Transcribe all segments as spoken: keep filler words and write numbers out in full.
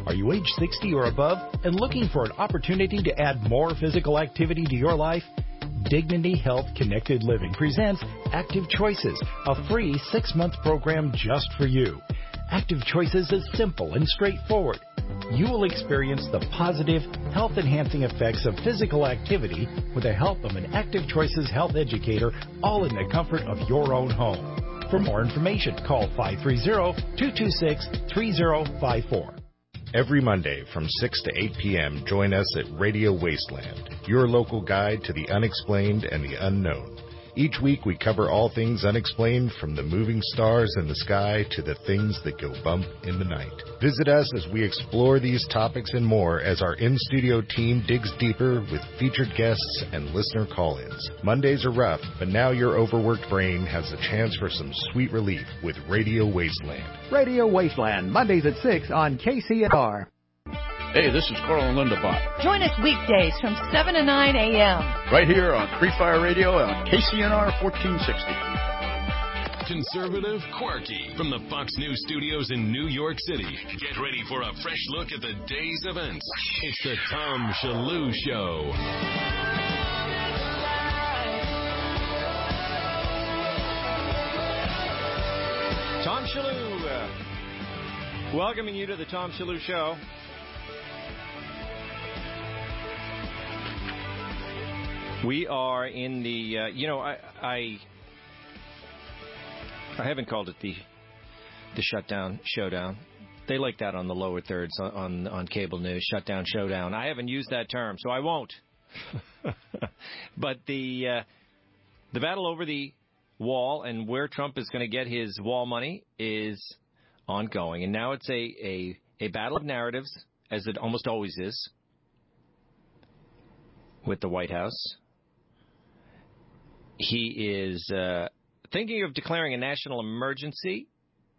Are you age sixty or above and looking for an opportunity to add more physical activity to your life? Dignity Health Connected Living presents Active Choices, a free six-month program just for you. Active Choices is simple and straightforward. You will experience the positive, health-enhancing effects of physical activity with the help of an Active Choices health educator, all in the comfort of your own home. For more information, call five three zero, two two six, three zero five four. Every Monday from six to eight p.m., join us at Radio Wasteland, your local guide to the unexplained and the unknown. Each week we cover all things unexplained, from the moving stars in the sky to the things that go bump in the night. Visit us as we explore these topics and more as our in-studio team digs deeper with featured guests and listener call-ins. Mondays are rough, but now your overworked brain has a chance for some sweet relief with Radio Wasteland. Radio Wasteland, Mondays at six on K C N R. Hey, this is Carl Lindenbach. Join us weekdays from seven to nine a.m. right here on Free Fire Radio on K C N R fourteen sixty. Conservative, quirky. From the Fox News studios in New York City, get ready for a fresh look at the day's events. It's the Tom Shillue Show. Tom Shillue, uh, welcoming you to the Tom Shillue Show. We are in the, uh, you know, I, I I haven't called it the the shutdown showdown. They like that on the lower thirds on, on, on cable news, shutdown showdown. I haven't used that term, so I won't. But the uh, the battle over the wall and where Trump is going to get his wall money is ongoing. And now it's a, a, a battle of narratives, as it almost always is with the White House. He is uh, thinking of declaring a national emergency.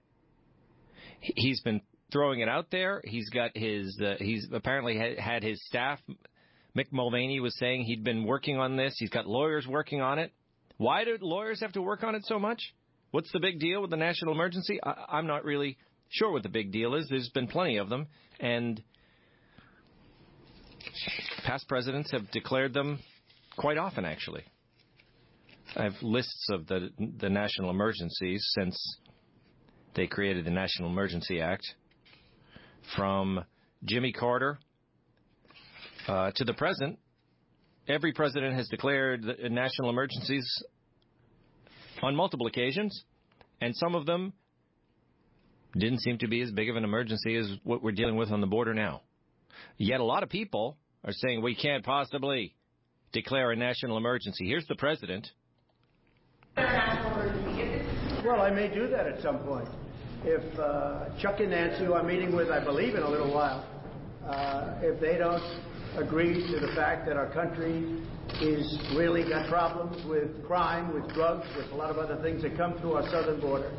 He's been throwing it out there. He's got his, uh, he's apparently had, had his staff. Mick Mulvaney was saying he'd been working on this. He's got lawyers working on it. Why do lawyers have to work on it so much? What's the big deal with the national emergency? I, I'm not really sure what the big deal is. There's been plenty of them, and past presidents have declared them quite often, actually. I have lists of the the national emergencies since they created the National Emergency Act, from Jimmy Carter uh, to the present. Every president has declared national emergencies on multiple occasions, and some of them didn't seem to be as big of an emergency as what we're dealing with on the border now. Yet a lot of people are saying we can't possibly declare a national emergency. Here's the president. Well, I may do that at some point. If uh, Chuck and Nancy, who I'm meeting with, I believe, in a little while, uh, if they don't agree to the fact that our country is really got problems with crime, with drugs, with a lot of other things that come through our southern border.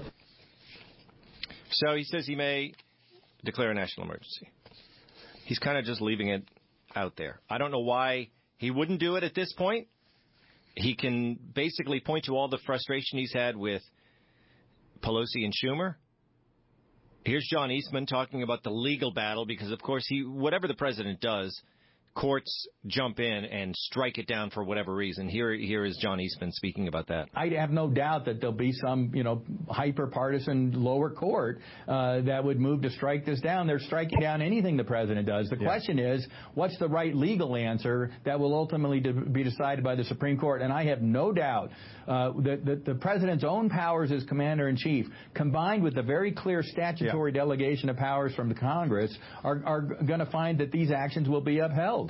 So he says he may declare a national emergency. He's kind of just leaving it out there. I don't know why he wouldn't do it at this point. He can basically point to all the frustration he's had with Pelosi and Schumer. Here's John Eastman talking about the legal battle because, of course, he whatever the president does, courts jump in and strike it down for whatever reason. Here, here is John Eastman speaking about that. I have no doubt that there'll be some, you know, hyper-partisan lower court uh, that would move to strike this down. They're striking down anything the president does. The yeah. question is, what's the right legal answer that will ultimately de- be decided by the Supreme Court? And I have no doubt uh, that, that the president's own powers as commander-in-chief, combined with the very clear statutory yeah. delegation of powers from the Congress, are, are going to find that these actions will be upheld.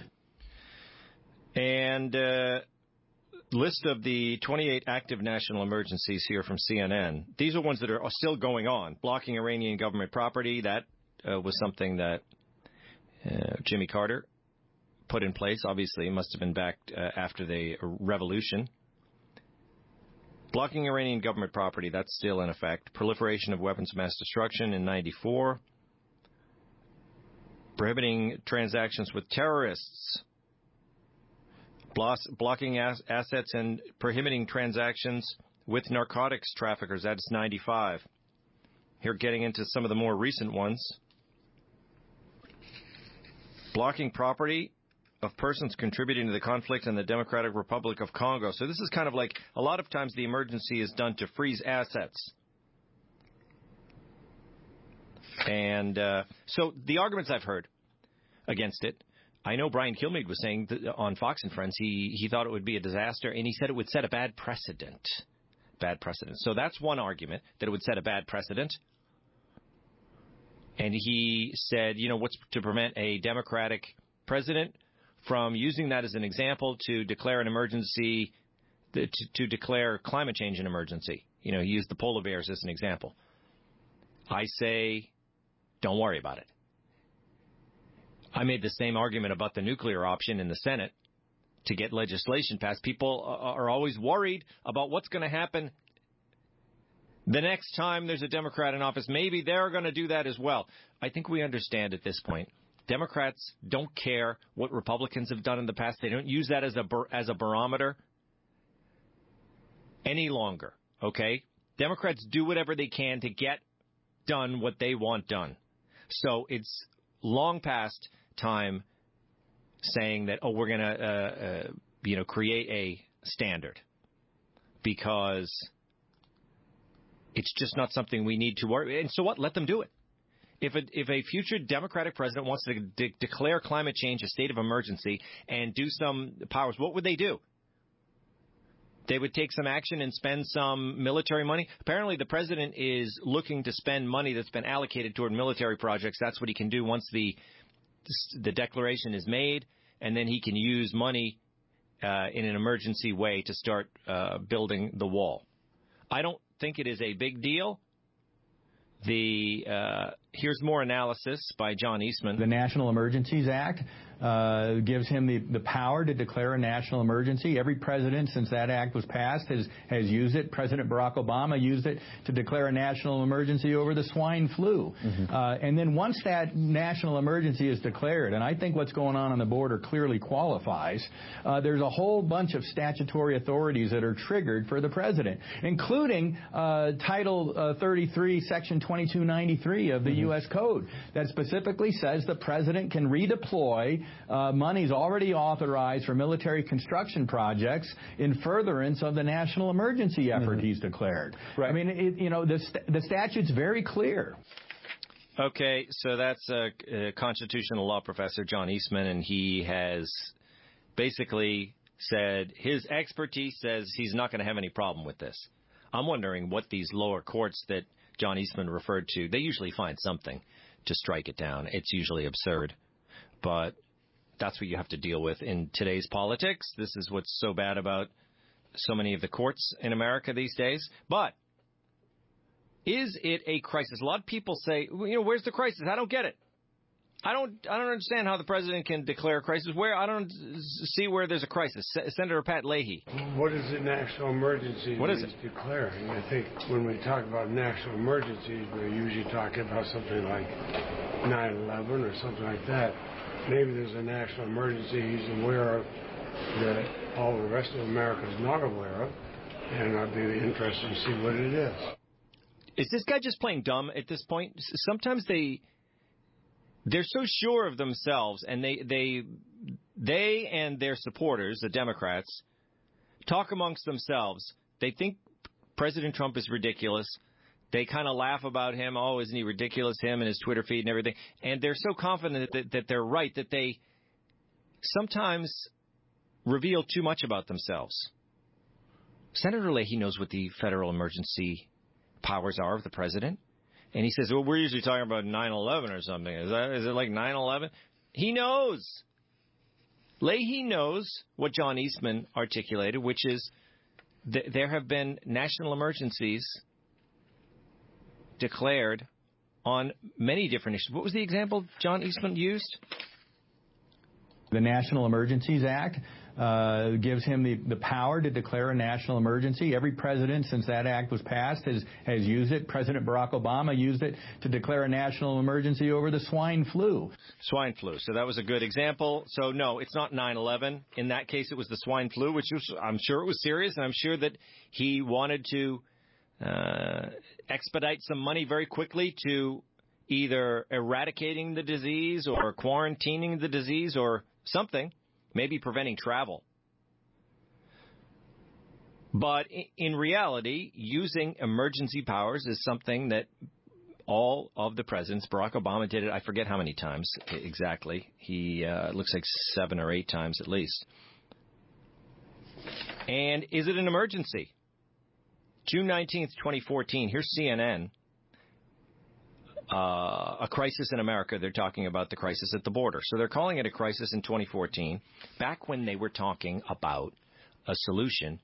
And uh, list of the twenty-eight active national emergencies here from C N N. These are ones that are still going on. Blocking Iranian government property, that uh, was something that uh, Jimmy Carter put in place. Obviously, it must have been back uh, after the revolution. Blocking Iranian government property, that's still in effect. Proliferation of weapons of mass destruction in ninety-four. Prohibiting transactions with terrorists. Blocking as- assets and prohibiting transactions with narcotics traffickers. That's ninety-five. Here, getting into some of the more recent ones. blocking property of persons contributing to the conflict in the Democratic Republic of Congo. So this is kind of like, a lot of times the emergency is done to freeze assets. And uh, so the arguments I've heard against it, I know Brian Kilmeade was saying that on Fox and Friends, he, he thought it would be a disaster, and he said it would set a bad precedent. Bad precedent. So that's one argument, that it would set a bad precedent. And he said, you know, what's to prevent a Democratic president from using that as an example to declare an emergency, to, to declare climate change an emergency. You know, he used the polar bears as an example. I say, don't worry about it. I made the same argument about the nuclear option in the Senate to get legislation passed. People are always worried about what's going to happen the next time there's a Democrat in office. Maybe they're going to do that as well. I think we understand at this point, Democrats don't care what Republicans have done in the past. They don't use that as a as a barometer any longer, okay? Democrats do whatever they can to get done what they want done. So it's long past time saying that, oh, we're going to, uh, uh, you know, create a standard, because it's just not something we need to worry. And so what? Let them do it. If a, if a future Democratic president wants to de- declare climate change a state of emergency and do some powers, what would they do? They would take some action and spend some military money. Apparently, the president is looking to spend money that's been allocated toward military projects. That's what he can do once the the declaration is made, and then he can use money uh, in an emergency way to start uh, building the wall. I don't think it is a big deal. The uh, here's more analysis by John Eastman. The National Emergencies Act uh, gives him the, the power to declare a national emergency. Every president since that act was passed has, has used it. President Barack Obama used it to declare a national emergency over the swine flu. Mm-hmm. Uh, and then once that national emergency is declared, and I think what's going on on the border clearly qualifies, uh, there's a whole bunch of statutory authorities that are triggered for the president, including uh, Title uh, thirty-three, Section twenty-two ninety-three of the mm-hmm. U S Code that specifically says the president can redeploy uh, monies already authorized for military construction projects in furtherance of the national emergency effort mm-hmm. he's declared. Right. I mean, it, you know, the, st- the statute's very clear. Okay, so that's a, a constitutional law professor, John Eastman, and he has basically said his expertise says he's not going to have any problem with this. I'm wondering what these lower courts that John Eastman referred to, they usually find something to strike it down. It's usually absurd, but that's what you have to deal with in today's politics. This is what's so bad about so many of the courts in America these days. But is it a crisis? A lot of people say, you know, where's the crisis? I don't get it. I don't I don't understand how the president can declare a crisis. Where I don't see where there's a crisis. S- Senator Pat Leahy. What is a national emergency? What is it? Declaring? I think when we talk about national emergencies, we're usually talking about something like nine eleven or something like that. Maybe there's a national emergency he's aware of that all the rest of America is not aware of, and I'd be interested to see what it is. Is this guy just playing dumb at this point? Sometimes they... They're so sure of themselves, and they they they and their supporters, the Democrats, talk amongst themselves. They think President Trump is ridiculous. They kind of laugh about him. Oh, isn't he ridiculous, him and his Twitter feed and everything. And they're so confident that, that they're right that they sometimes reveal too much about themselves. Senator Leahy knows what the federal emergency powers are of the president. And he says, well, we're usually talking about nine eleven or something. Is that is it like nine eleven? He knows. Leahy knows what John Eastman articulated, which is th- there have been national emergencies declared on many different issues. What was the example John Eastman used? The National Emergencies Act uh, gives him the, the power to declare a national emergency. Every president since that act was passed has, has used it. President Barack Obama used it to declare a national emergency over the swine flu. Swine flu. So that was a good example. So, no, it's not nine eleven. In that case, it was the swine flu, which was, I'm sure it was serious, and I'm sure that he wanted to uh, expedite some money very quickly to either eradicating the disease or quarantining the disease or something, maybe preventing travel. But in reality, using emergency powers is something that all of the presidents, Barack Obama did it, I forget how many times exactly. He uh, looks like seven or eight times at least. And is it an emergency? June nineteenth, twenty fourteen, here's C N N. Uh, a crisis in America. They're talking about the crisis at the border. So they're calling it a crisis in twenty fourteen, back when they were talking about a solution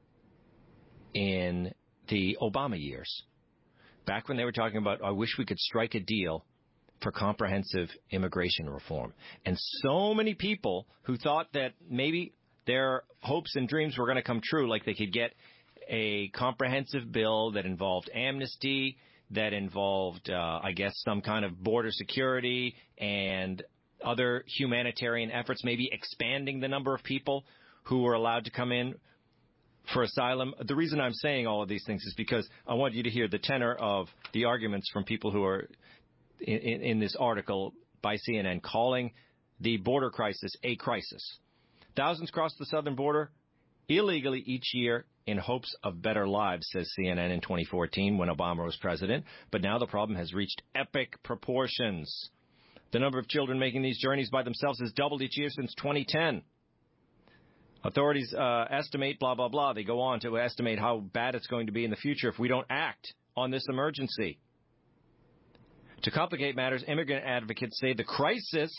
in the Obama years. Back when they were talking about, I wish we could strike a deal for comprehensive immigration reform. And so many people who thought that maybe their hopes and dreams were going to come true, like they could get a comprehensive bill that involved amnesty, that involved, uh, I guess, some kind of border security and other humanitarian efforts, maybe expanding the number of people who were allowed to come in for asylum. The reason I'm saying all of these things is because I want you to hear the tenor of the arguments from people who are in, in, in this article by C N N calling the border crisis a crisis. Thousands cross the southern border illegally each year in hopes of better lives, says C N N in twenty fourteen when Obama was president. But now the problem has reached epic proportions. The number of children making these journeys by themselves has doubled each year since twenty ten. Authorities uh, estimate, blah, blah, blah. They go on to estimate how bad it's going to be in the future if we don't act on this emergency. To complicate matters, immigrant advocates say the crisis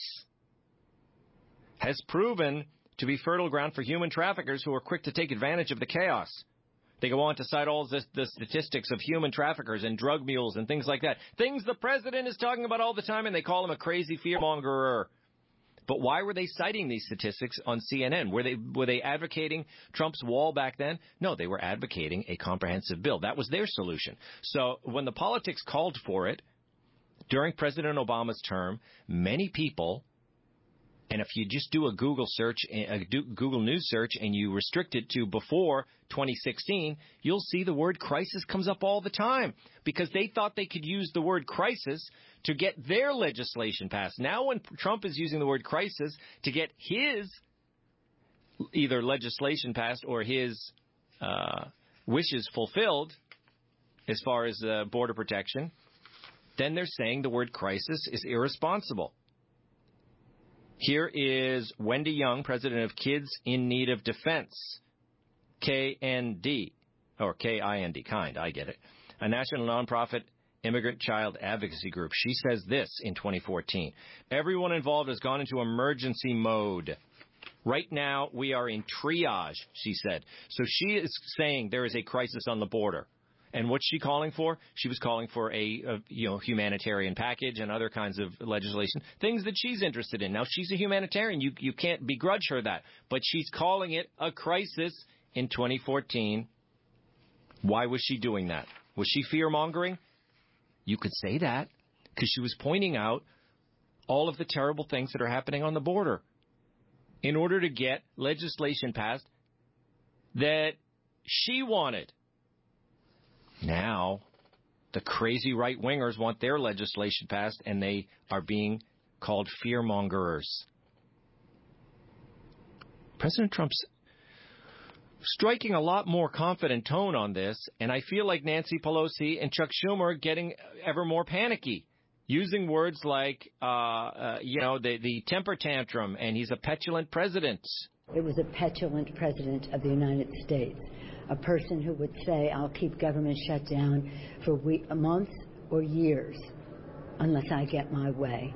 has proven to be fertile ground for human traffickers who are quick to take advantage of the chaos. They go on to cite all this, the statistics of human traffickers and drug mules and things like that. Things the president is talking about all the time, and they call him a crazy fearmongerer. But why were they citing these statistics on C N N? Were they were they advocating Trump's wall back then? No, they were advocating a comprehensive bill. That was their solution. So when the politics called for it during President Obama's term, many people, and if you just do a Google search, a Google News search, and you restrict it to before twenty sixteen, you'll see the word crisis comes up all the time because they thought they could use the word crisis to get their legislation passed. Now when Trump is using the word crisis to get his either legislation passed or his uh, wishes fulfilled as far as uh, border protection, then they're saying the word crisis is irresponsible. Here is Wendy Young, president of Kids in Need of Defense, K N D, or K I N D, kind, I get it, a national nonprofit immigrant child advocacy group. She says this in twenty fourteen. Everyone involved has gone into emergency mode. Right now, we are in triage, she said. So she is saying there is a crisis on the border. And what's she calling for? She was calling for a, a you know humanitarian package and other kinds of legislation, things that she's interested in. Now, she's a humanitarian. You you can't begrudge her that. But she's calling it a crisis in twenty fourteen. Why was she doing that? Was she fear-mongering? You could say that because she was pointing out all of the terrible things that are happening on the border in order to get legislation passed that she wanted. Now, the crazy right-wingers want their legislation passed, and they are being called fear-mongers. President Trump's striking a lot more confident tone on this, and I feel like Nancy Pelosi and Chuck Schumer are getting ever more panicky, using words like, uh, uh, you know, the, the temper tantrum, and he's a petulant president. It was a petulant president of the United States, a person who would say, I'll keep government shut down for weeks, months or years unless I get my way.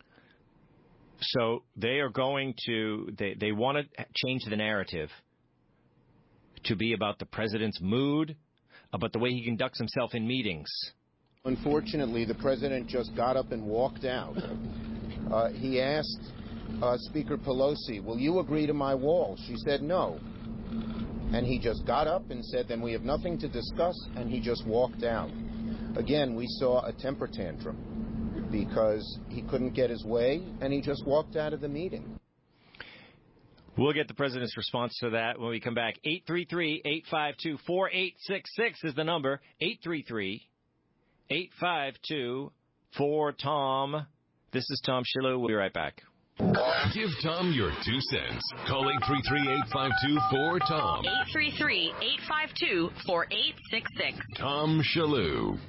So they are going to, they, they want to change the narrative to be about the president's mood, about the way he conducts himself in meetings. Unfortunately, the president just got up and walked out. Uh, he asked uh, Speaker Pelosi, will you agree to my wall? She said no. And he just got up and said, then we have nothing to discuss, and he just walked out. Again, we saw a temper tantrum because he couldn't get his way, and he just walked out of the meeting. We'll get the president's response to that when we come back. eight three three, eight five two, four eight six six is the number. eight three three, eight five two, For Tom, this is Tom Shillue. We'll be right back. Give Tom your two cents. Call eight three three, eight five two, four T O M. eight three three, eight five two, four eight six six. Tom Shillue.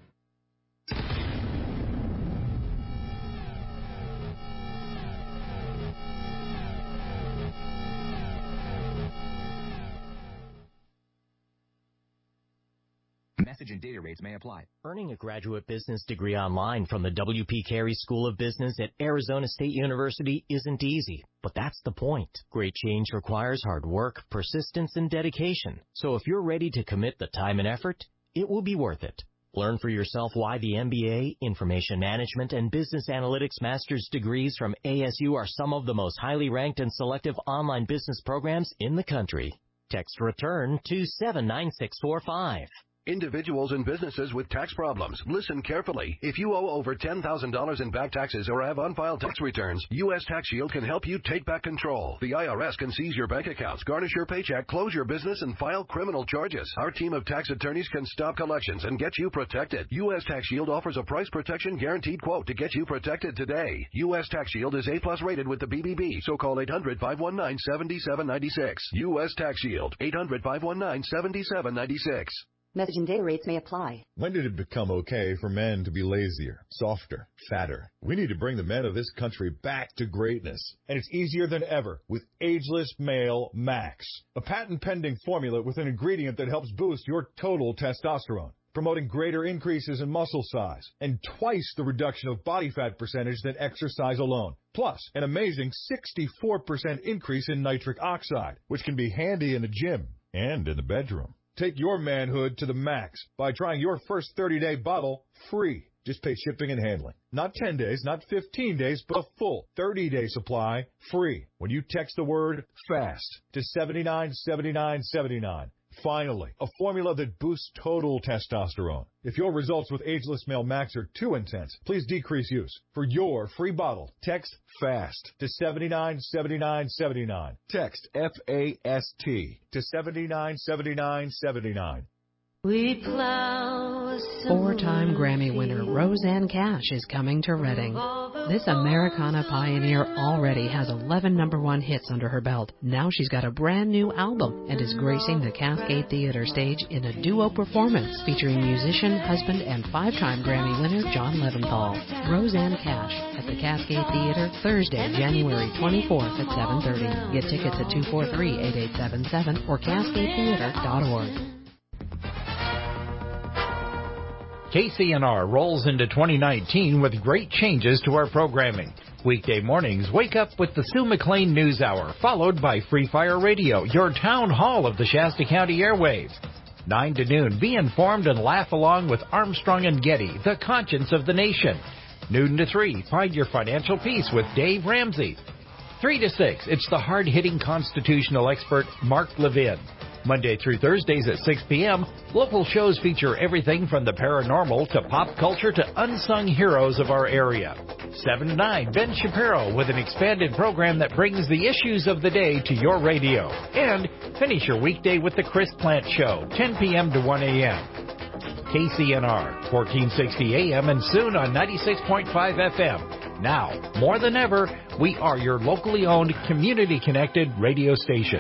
Message and data rates may apply. Earning a graduate business degree online from the W P Carey School of Business at Arizona State University isn't easy, but that's the point. Great change requires hard work, persistence, and dedication. So if you're ready to commit the time and effort, it will be worth it. Learn for yourself why the M B A, Information Management, and Business Analytics Master's degrees from A S U are some of the most highly ranked and selective online business programs in the country. Text RETURN to seven nine six four five. Individuals and businesses with tax problems, listen carefully. If you owe over ten thousand dollars in back taxes or have unfiled tax returns, U S Tax Shield can help you take back control. The I R S can seize your bank accounts, garnish your paycheck, close your business, and file criminal charges. Our team of tax attorneys can stop collections and get you protected. U S Tax Shield offers a price protection guaranteed quote to get you protected today. U S Tax Shield is A plus rated with the B B B, so call eight hundred, five one nine, seven seven nine six. U S Tax Shield, eight hundred, five one nine, seven seven nine six. Message and data rates may apply. When did it become okay for men to be lazier, softer, fatter? We need to bring the men of this country back to greatness. And it's easier than ever with Ageless Male Max, a patent-pending formula with an ingredient that helps boost your total testosterone, promoting greater increases in muscle size and twice the reduction of body fat percentage than exercise alone. Plus, an amazing sixty-four percent increase in nitric oxide, which can be handy in the gym and in the bedroom. Take your manhood to the max by trying your first thirty-day bottle free. Just pay shipping and handling. Not ten days, not fifteen days, but a full thirty-day supply free when you text the word FAST to seven nine seven nine seven nine. Finally, a formula that boosts total testosterone. If your results with Ageless Male Max are too intense, please decrease use. For your free bottle, text FAST to seven nine seven nine seven nine. Text F A S T to seven nine seven nine seven nine. We plow Four-time Grammy winner Roseanne Cash is coming to Reading. This Americana pioneer already has eleven number one hits under her belt. Now she's got a brand new album and is gracing the Cascade Theater stage in a duo performance featuring musician, husband, and five-time Grammy winner John Leventhal. Roseanne Cash at the Cascade Theater Thursday, January twenty-fourth at seven thirty. Get tickets at two four three, eight eight seven seven or cascade theater dot org. K C N R rolls into twenty nineteen with great changes to our programming. Weekday mornings, wake up with the Sue McLean News Hour, followed by Free Fire Radio, your town hall of the Shasta County airwaves. nine to noon, be informed and laugh along with Armstrong and Getty, the conscience of the nation. Noon to three, find your financial peace with Dave Ramsey. three to six, it's the hard-hitting constitutional expert Mark Levin. Monday through Thursdays at six p.m., local shows feature everything from the paranormal to pop culture to unsung heroes of our area. seven to nine, Ben Shapiro with an expanded program that brings the issues of the day to your radio. And finish your weekday with the Chris Plant Show, ten p.m. to one a.m. K C N R, fourteen sixty A M and soon on ninety-six point five F M. Now, more than ever, we are your locally owned, community-connected radio station.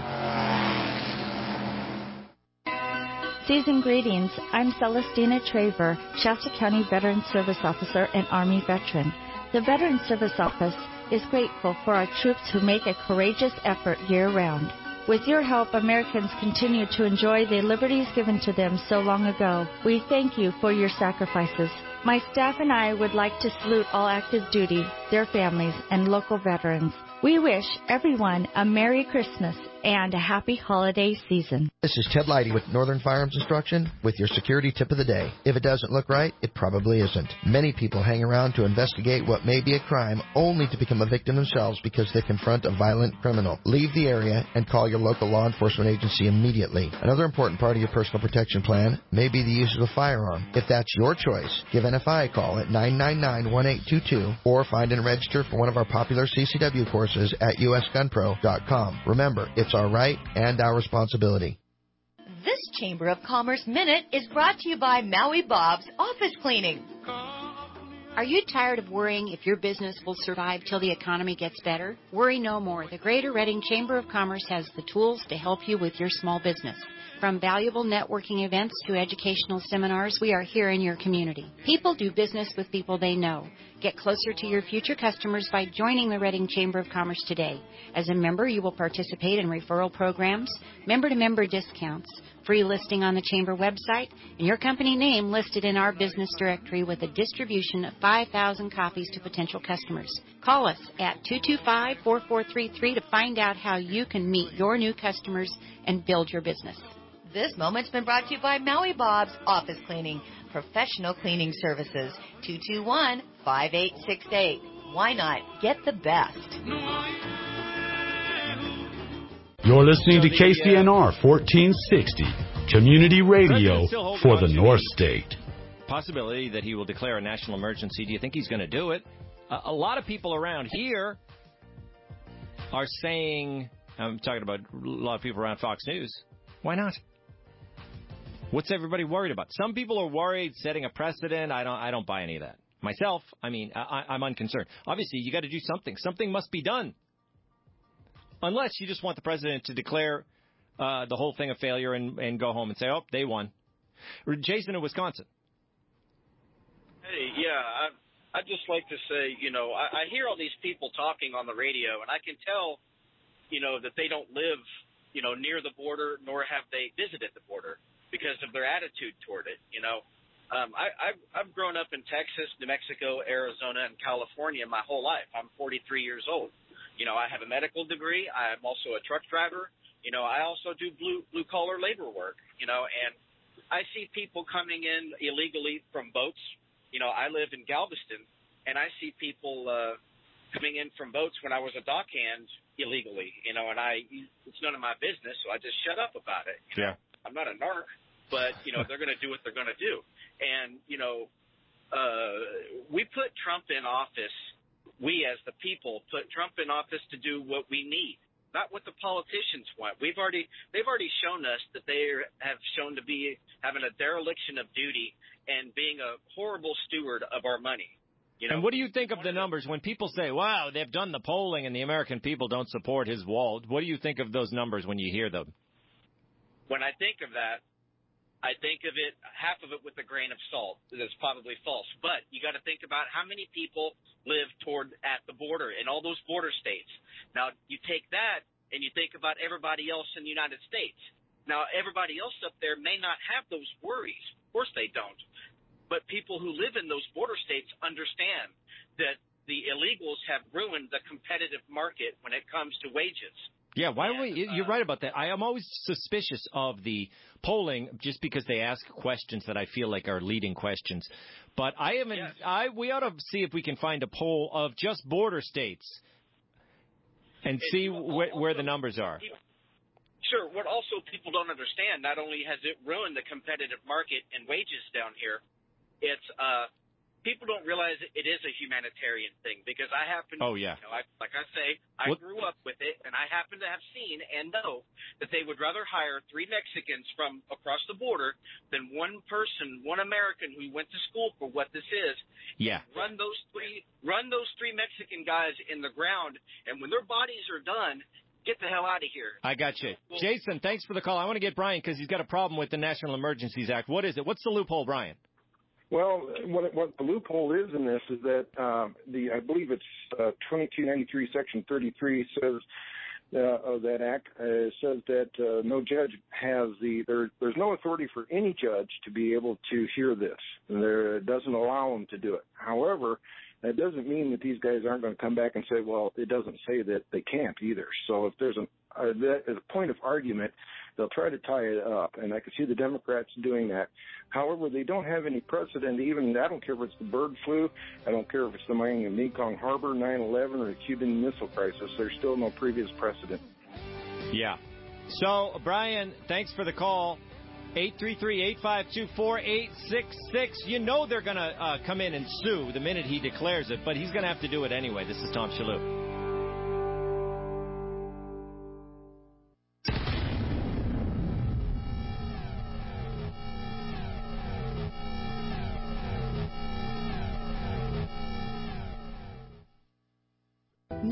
Seasoned greetings. I'm Celestina Traver, Shasta County Veteran Service Officer and Army veteran. The Veteran Service Office is grateful for our troops who make a courageous effort year-round. With your help, Americans continue to enjoy the liberties given to them so long ago. We thank you for your sacrifices. My staff and I would like to salute all active duty, their families, and local veterans. We wish everyone a Merry Christmas and a happy holiday season. This is Ted Leidy with Northern Firearms Instruction with your security tip of the day. If it doesn't look right, it probably isn't. Many people hang around to investigate what may be a crime only to become a victim themselves because they confront a violent criminal. Leave the area and call your local law enforcement agency immediately. Another important part of your personal protection plan may be the use of a firearm. If that's your choice, give N F I a call at nine nine nine, one eight two two or find and register for one of our popular C C W courses at U S gun pro dot com. Remember, it's our right and our responsibility. This Chamber of Commerce Minute is brought to you by Maui Bob's Office Cleaning. Are you tired of worrying if your business will survive till the economy gets better? Worry no more. The Greater Reading Chamber of Commerce has the tools to help you with your small business. From valuable networking events to educational seminars, we are here in your community. People do business with people they know. Get closer to your future customers by joining the Reading Chamber of Commerce today. As a member, you will participate in referral programs, member-to-member discounts, free listing on the Chamber website, and your company name listed in our business directory with a distribution of five thousand copies to potential customers. Call us at two two five, four four three three to find out how you can meet your new customers and build your business. This moment's been brought to you by Maui Bob's Office Cleaning, professional cleaning services. two two one, five eight six eight. Why not get the best? You're listening to K C N R fourteen sixty, community radio for the North State. Possibility that he will declare a national emergency. Do you think he's going to do it? Uh, a lot of people around here are saying, I'm talking about a lot of people around Fox News, why not? What's everybody worried about? Some people are worried setting a precedent. I don't I don't buy any of that. Myself, I mean, I, I'm unconcerned. Obviously, you got to do something. Something must be done. Unless you just want the president to declare uh, the whole thing a failure and, and go home and say, oh, they won. Jason in Wisconsin. Hey, yeah, I, I'd just like to say, you know, I, I hear all these people talking on the radio, and I can tell, you know, that they don't live, you know, near the border, nor have they visited the border because of their attitude toward it, you know. Um, I, I've, I've grown up in Texas, New Mexico, Arizona, and California my whole life. I'm forty-three years old. You know, I have a medical degree. I'm also a truck driver. You know, I also do blue blue collar labor work. You know, and I see people coming in illegally from boats. You know, I live in Galveston, and I see people uh, coming in from boats when I was a dockhand illegally. You know, and I it's none of my business, so I just shut up about it. You know? Yeah. I'm not a narc, but you know they're going to do what they're going to do. And you know, uh, we put Trump in office. We, as the people, put Trump in office to do what we need, not what the politicians want. We've already, they've already shown us that they have shown to be having a dereliction of duty and being a horrible steward of our money. You know? And what do you think of the numbers when people say, wow, they've done the polling and the American people don't support his wall? What do you think of those numbers when you hear them? When I think of that, I think of it, half of it with a grain of salt. That's probably false. But you got to think about how many people live toward at the border in all those border states. Now, you take that and you think about everybody else in the United States. Now, everybody else up there may not have those worries. Of course they don't. But people who live in those border states understand that the illegals have ruined the competitive market when it comes to wages. Yeah, why are we? You're right about that. I am always suspicious of the polling just because they ask questions that I feel like are leading questions. But I haven't. Yes. I we ought to see if we can find a poll of just border states and, and see wh- also, where the numbers are. Sure. What also people don't understand, not only has it ruined the competitive market and wages down here, it's uh. people don't realize it is a humanitarian thing because I happen, oh, yeah. you know, I, like I say, I what? grew up with it, and I happen to have seen and know that they would rather hire three Mexicans from across the border than one person, one American who went to school for what this is. Yeah. Run those three, run those three Mexican guys in the ground, and when their bodies are done, get the hell out of here. I got you. Well, Jason, thanks for the call. I want to get Brian because he's got a problem with the National Emergencies Act. What is it? What's the loophole, Brian? Well, what, what the loophole is in this is that um, the I believe it's uh, twenty-two ninety-three, Section thirty-three says uh, of that act uh, says that uh, no judge has the there. There's no authority for any judge to be able to hear this. There it doesn't allow them to do it. However, that doesn't mean that these guys aren't going to come back and say, well, it doesn't say that they can't either. So if there's an uh, that is a point of argument, they'll try to tie it up, and I can see the Democrats doing that. However, they don't have any precedent. Even I don't care if it's the bird flu, I don't care if it's the mining of Mekong Harbor, nine eleven, or the Cuban Missile Crisis. There's still no previous precedent. Yeah. So, Brian, thanks for the call. eight three three, eight five two, four eight six six. You know they're going to uh, come in and sue the minute he declares it, but he's going to have to do it anyway. This is Tom Shalhoub.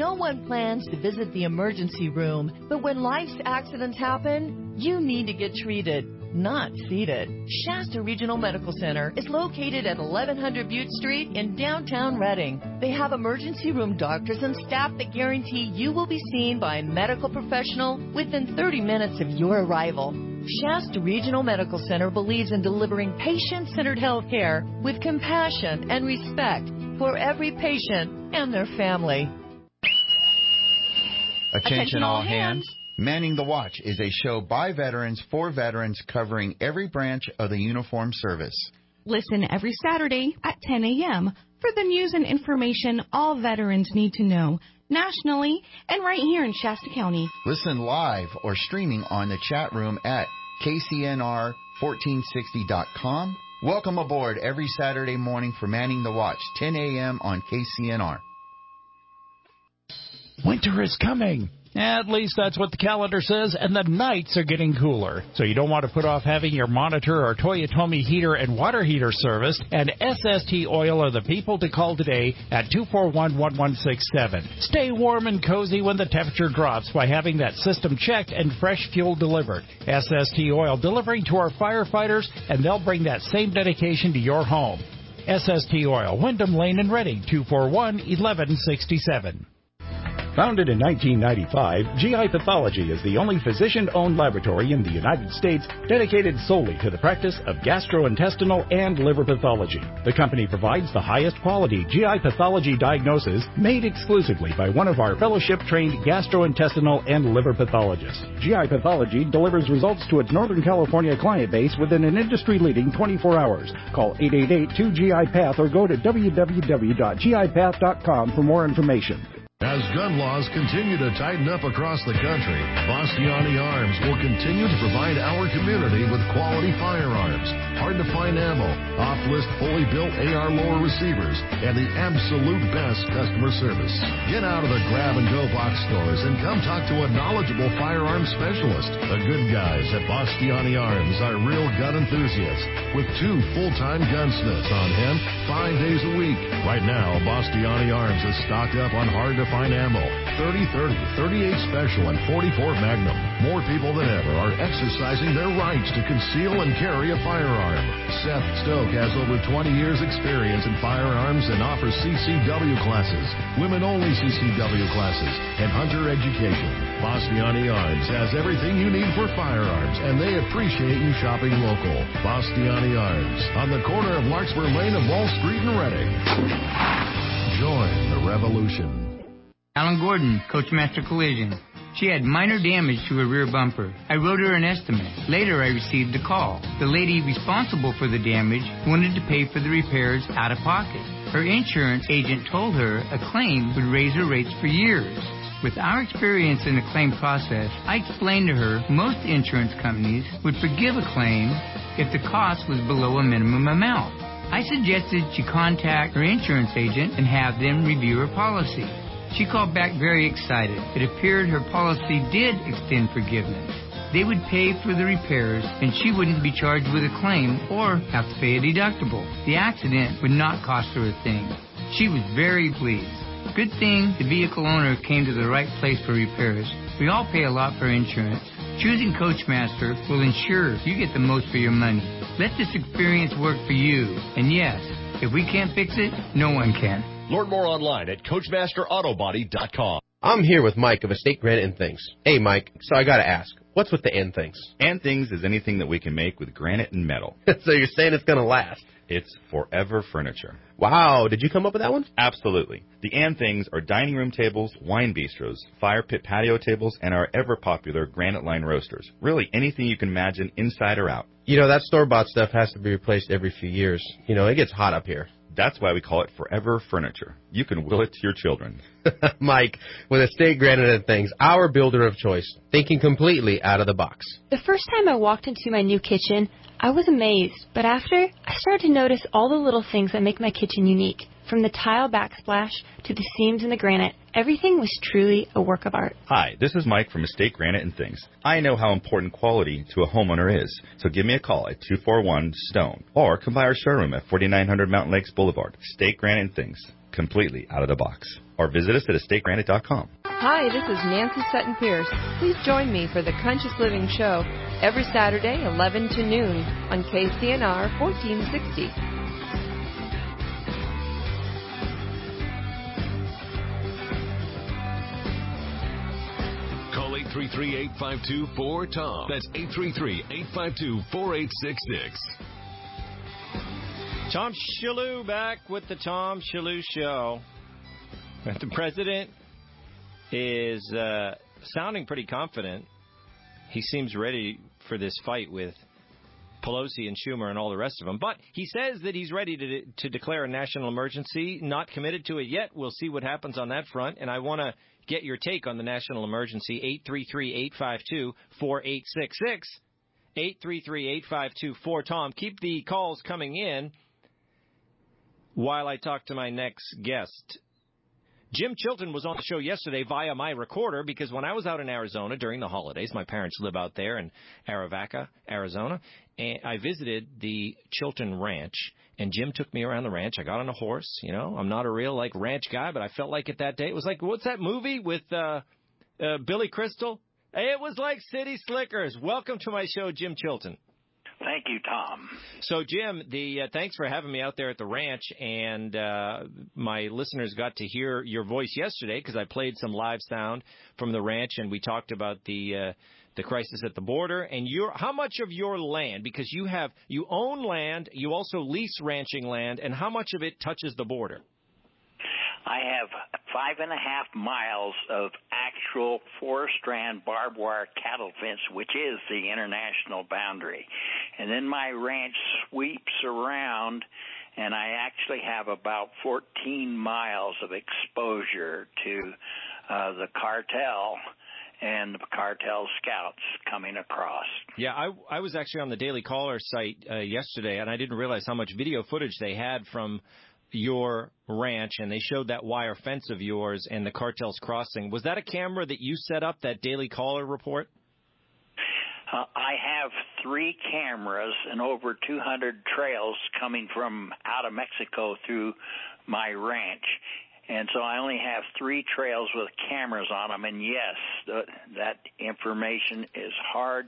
No one plans to visit the emergency room, but when life's accidents happen, you need to get treated, not seated. Shasta Regional Medical Center is located at eleven hundred Butte Street in downtown Reading. They have emergency room doctors and staff that guarantee you will be seen by a medical professional within thirty minutes of your arrival. Shasta Regional Medical Center believes in delivering patient-centered health care with compassion and respect for every patient and their family. Attention, Attention all all hands. Manning the Watch is a show by veterans for veterans covering every branch of the uniformed service. Listen every Saturday at ten a.m. for the news and information all veterans need to know, nationally and right here in Shasta County. Listen live or streaming on the chat room at K C N R fourteen sixty dot com. Welcome aboard every Saturday morning for Manning the Watch, ten a.m. on K C N R. Winter is coming. At least that's what the calendar says, and the nights are getting cooler. So you don't want to put off having your monitor or Toyotomi heater and water heater serviced, and S S T Oil are the people to call today at two four one, one one six seven. Stay warm and cozy when the temperature drops by having that system checked and fresh fuel delivered. S S T Oil delivering to our firefighters, and they'll bring that same dedication to your home. S S T Oil, Wyndham Lane in Reading, two four one, one one six seven. Founded in nineteen ninety-five, G I Pathology is the only physician-owned laboratory in the United States dedicated solely to the practice of gastrointestinal and liver pathology. The company provides the highest quality G I pathology diagnosis made exclusively by one of our fellowship-trained gastrointestinal and liver pathologists. G I Pathology delivers results to its Northern California client base within an industry-leading twenty-four hours. Call eight eight eight, two G I Path or go to w w w dot g i path dot com for more information. As gun laws continue to tighten up across the country, Bastiani Arms will continue to provide our community with quality firearms, hard-to-find ammo, off-list fully built A R lower receivers, and the absolute best customer service. Get out of the grab-and-go box stores and come talk to a knowledgeable firearms specialist. The good guys at Bastiani Arms are real gun enthusiasts with two full-time gunsmiths on hand five days a week. Right now, Bastiani Arms is stocked up on hard-to-find ammo, thirty thirty, thirty-eight Special, and forty-four Magnum. More people than ever are exercising their rights to conceal and carry a firearm. Seth Stoke has over twenty years experience in firearms and offers C C W classes, women-only C C W classes, and hunter education. Bastiani Arms has everything you need for firearms, and they appreciate you shopping local. Bastiani Arms, on the corner of Larkspur Lane and Wall Street in Reading. Join the revolution. Alan Gordon, Coachmaster Collision. She had minor damage to her rear bumper. I wrote her an estimate. Later, I received a call. The lady responsible for the damage wanted to pay for the repairs out of pocket. Her insurance agent told her a claim would raise her rates for years. With our experience in the claim process, I explained to her most insurance companies would forgive a claim if the cost was below a minimum amount. I suggested she contact her insurance agent and have them review her policy. She called back very excited. It appeared her policy did extend forgiveness. They would pay for the repairs, and she wouldn't be charged with a claim or have to pay a deductible. The accident would not cost her a thing. She was very pleased. Good thing the vehicle owner came to the right place for repairs. We all pay a lot for insurance. Choosing Coachmaster will ensure you get the most for your money. Let this experience work for you. And yes, if we can't fix it, no one can. Learn more online at coachmaster auto body dot com. I'm here with Mike of Estate Granite and Things. Hey, Mike, so I got to ask, what's with the and things? And things is anything that we can make with granite and metal. So you're saying it's going to last? It's forever furniture. Wow, did you come up with that one? Absolutely. The and things are dining room tables, wine bistros, fire pit patio tables, and our ever-popular granite line roasters. Really anything you can imagine inside or out. You know, that store-bought stuff has to be replaced every few years. You know, it gets hot up here. That's why we call it forever furniture. You can will it to your children. Mike, with Estate Granite and Things, our builder of choice, thinking completely out of the box. The first time I walked into my new kitchen, I was amazed, but after, I started to notice all the little things that make my kitchen unique. From the tile backsplash to the seams in the granite, everything was truly a work of art. Hi, this is Mike from Estate Granite and Things. I know how important quality to a homeowner is, so give me a call at two four one STONE or come by our showroom at forty-nine hundred Mountain Lakes Boulevard. Estate Granite and Things, completely out of the box. or visit us at estate granite dot com. Hi, this is Nancy Sutton Pierce. Please join me for the Conscious Living Show every Saturday, eleven to noon on K C N R fourteen sixty. Call eight three three, eight five two, four, T O M. That's eight three three, eight five two, four eight six six. Tom Shillue back with the Tom Shillue Show. The president is uh, sounding pretty confident. He seems ready for this fight with Pelosi and Schumer and all the rest of them. But he says that he's ready to to declare a national emergency, not committed to it yet. We'll see what happens on that front. And I want to get your take on the national emergency. eight three three, eight five two, four eight six six. eight three three, eight five two, four, T O M. Keep the calls coming in while I talk to my next guest. Jim Chilton was on the show yesterday via my recorder because when I was out in Arizona during the holidays, my parents live out there in Arivaca, Arizona, and I visited the Chilton Ranch, and Jim took me around the ranch. I got on a horse, you know. I'm not a real, like, ranch guy, but I felt like it that day. It was like, what's that movie with uh, uh, Billy Crystal? It was like City Slickers. Welcome to my show, Jim Chilton. Thank you, Tom. So, Jim, the uh, thanks for having me out there at the ranch, and uh, my listeners got to hear your voice yesterday because I played some live sound from the ranch, and we talked about the uh, the crisis at the border. And your how much of your land, because you have you own land, you also lease ranching land, and how much of it touches the border? I have five and a half miles of actual four-strand barbed wire cattle fence, which is the international boundary. And then my ranch sweeps around, and I actually have about fourteen miles of exposure to uh, the cartel and the cartel scouts coming across. Yeah, I, I was actually on the Daily Caller site uh, yesterday, and I didn't realize how much video footage they had from your ranch, and they showed that wire fence of yours and the cartels crossing. Was that a camera that you set up, that Daily Caller report? Uh, I have three cameras and over two hundred trails coming from out of Mexico through my ranch. And so I only have three trails with cameras on them. And yes, the, that information is hard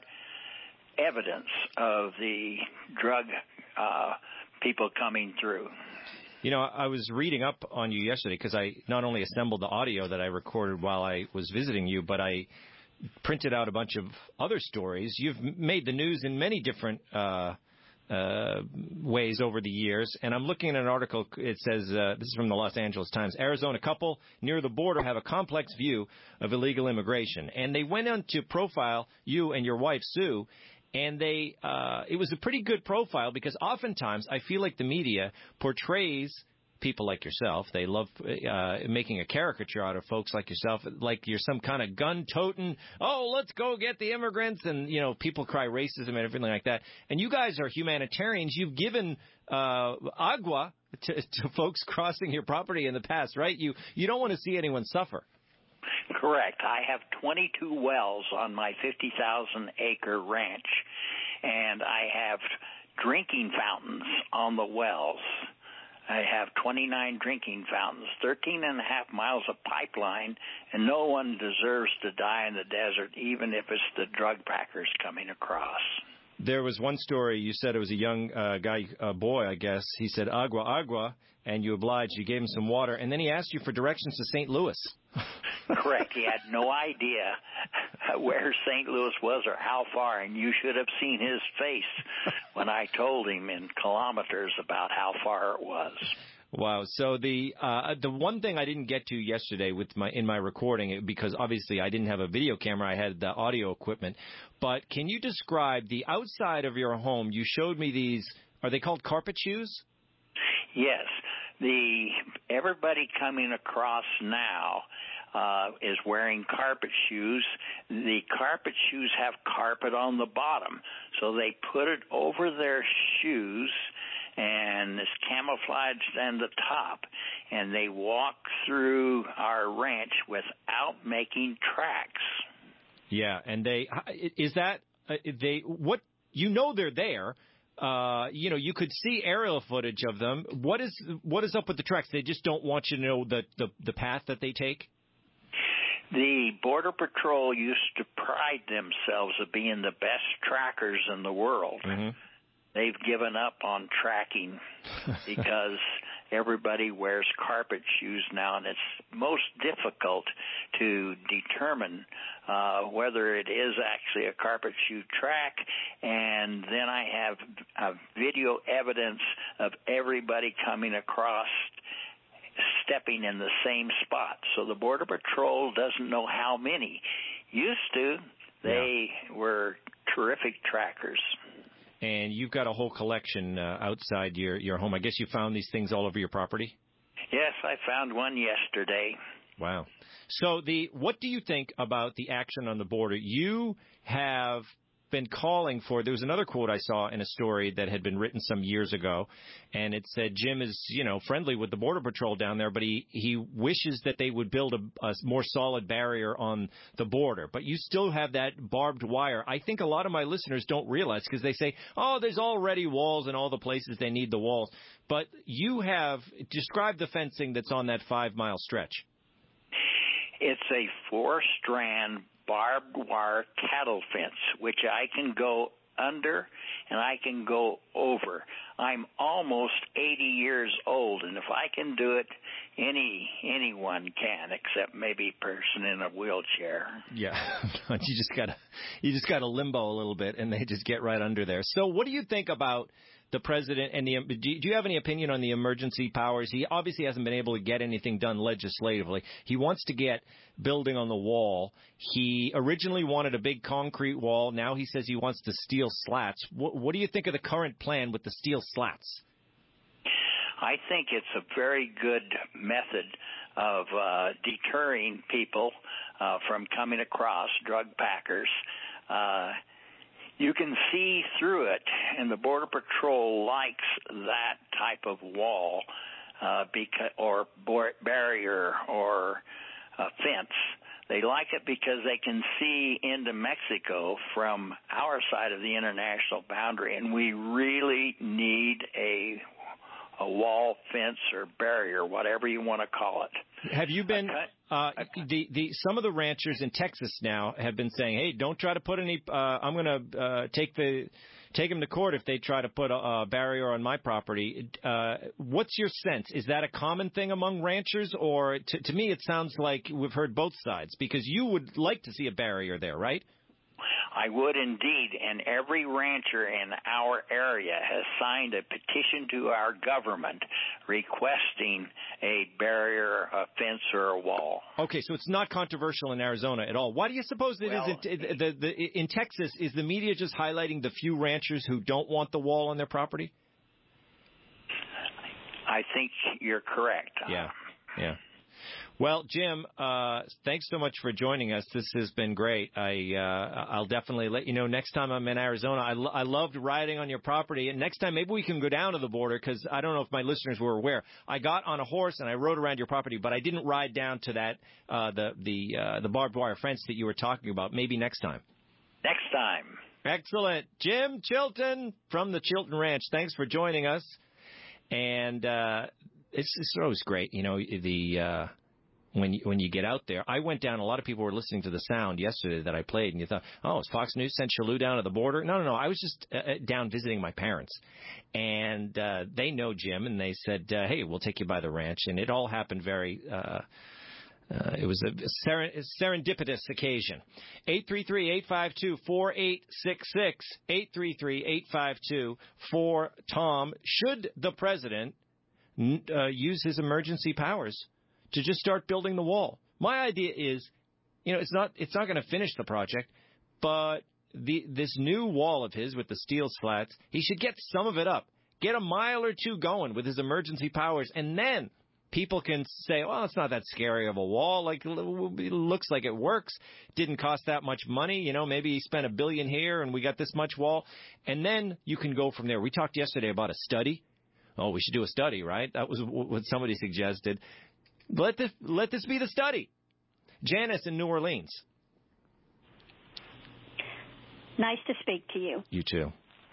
evidence of the drug uh, people coming through. You know, I was reading up on you yesterday because I not only assembled the audio that I recorded while I was visiting you, but I printed out a bunch of other stories. You've made the news in many different uh, uh, ways over the years. And I'm looking at an article. It says, uh, this is from the Los Angeles Times, Arizona couple near the border have a complex view of illegal immigration. And they went on to profile you and your wife, Sue. And they, uh, it was a pretty good profile because oftentimes I feel like the media portrays people like yourself. They love uh, making a caricature out of folks like yourself, like you're some kind of gun-toting, oh, let's go get the immigrants, and, you know, people cry racism and everything like that. And you guys are humanitarians. You've given uh, agua to, to folks crossing your property in the past, right? You, you don't want to see anyone suffer. Correct. I have twenty-two wells on my fifty thousand acre ranch, and I have drinking fountains on the wells. I have twenty-nine drinking fountains, thirteen and a half miles of pipeline, and no one deserves to die in the desert, even if it's the drug packers coming across. There was one story, you said it was a young uh, guy, a boy, I guess. He said, agua, agua, and you obliged. You gave him some water, and then he asked you for directions to Saint Louis. Correct. He had no idea where Saint Louis was or how far, and you should have seen his face when I told him in kilometers about how far it was. Wow. So the uh, the one thing I didn't get to yesterday with my in my recording, because obviously I didn't have a video camera, I had the audio equipment. But can you describe the outside of your home? You showed me these. Are they called carpet shoes? Yes. The everybody coming across now uh, is wearing carpet shoes. The carpet shoes have carpet on the bottom, so they put it over their shoes, and it's camouflaged on the top, and they walk through our ranch without making tracks. Yeah, and they is that uh, they what you know they're there. uh, you know, you could see aerial footage of them. What is what is up with the tracks? They just don't want you to know the, the, the path that they take? The Border Patrol used to pride themselves of being the best trackers in the world. Mm-hmm. They've given up on tracking because everybody wears carpet shoes now, and it's most difficult to determine uh, whether it is actually a carpet shoe track. And then I have uh, video evidence of everybody coming across stepping in the same spot. So the Border Patrol doesn't know how many. Used to, they yeah. were terrific trackers. And you've got a whole collection uh, outside your, your home. I guess you found these things all over your property? Yes, I found one yesterday. Wow. So the what do you think about the action on the border? You have been calling for, there was another quote I saw in a story that had been written some years ago, and it said Jim is, you know, friendly with the Border Patrol down there, but he, he wishes that they would build a, a more solid barrier on the border. But you still have that barbed wire. I think a lot of my listeners don't realize, because they say, oh, there's already walls in all the places they need the walls. But you have described the fencing that's on that five-mile stretch. It's a four-strand barbed wire cattle fence, which I can go under and I can go over. I'm almost eighty years old, and if I can do it, any anyone can, except maybe a person in a wheelchair. Yeah, you just gotta you just gotta limbo a little bit, and they just get right under there. So, what do you think about the president and the? Do you have any opinion on the emergency powers? He obviously hasn't been able to get anything done legislatively. He wants to get building on the wall. He originally wanted a big concrete wall. Now he says he wants the steel slats. What, what do you think of the current plan with the steel slats? I think it's a very good method of uh, deterring people uh, from coming across, drug packers. Uh, You can see through it, and the Border Patrol likes that type of wall uh, because, or barrier or uh, fence. They like it because they can see into Mexico from our side of the international boundary, and we really need a a wall, fence, or barrier, whatever you want to call it. Have you been uh, the the some of the ranchers in Texas now have been saying, "Hey, don't try to put any. Uh, I'm going to uh, take the take them to court if they try to put a, a barrier on my property." Uh, what's your sense? Is that a common thing among ranchers, or to, to me it sounds like we've heard both sides, because you would like to see a barrier there, right? I would indeed, and every rancher in our area has signed a petition to our government requesting a barrier, a fence, or a wall. Okay, so it's not controversial in Arizona at all. Why do you suppose it well, isn't? The, the, the, in Texas, is the media just highlighting the few ranchers who don't want the wall on their property? I think you're correct. Yeah, yeah. Well, Jim, uh, thanks so much for joining us. This has been great. I, uh, I'll definitely let you know next time I'm in Arizona. I, lo- I loved riding on your property. And next time, maybe we can go down to the border, because I don't know if my listeners were aware. I got on a horse and I rode around your property, but I didn't ride down to that, uh, the, the, uh, the barbed wire fence that you were talking about. Maybe next time. Next time. Excellent. Jim Chilton from the Chilton Ranch. Thanks for joining us. And, uh, it's, it's always great. You know, the, uh, When you, when you get out there, I went down. A lot of people were listening to the sound yesterday that I played, and you thought, "Oh, is Fox News sent Shalou down to the border?" No, no, no. I was just uh, down visiting my parents, and uh, they know Jim, and they said, uh, "Hey, we'll take you by the ranch." And it all happened very. Uh, uh, it was a seren- serendipitous occasion. Eight three three eight five two four eight six six. Eight three three eight five two four Tom. Should the president uh, use his emergency powers to just start building the wall? My idea is, you know, it's not it's not going to finish the project, but the this new wall of his with the steel slats, he should get some of it up, get a mile or two going with his emergency powers, and then people can say, well, it's not that scary of a wall. Like, it looks like it works. Didn't cost that much money. You know, maybe he spent a billion here and we got this much wall. And then you can go from there. We talked yesterday about a study. Oh, we should do a study, right? That was what somebody suggested. Let this let this be the study. Janice in New Orleans. Nice to speak to you. You too.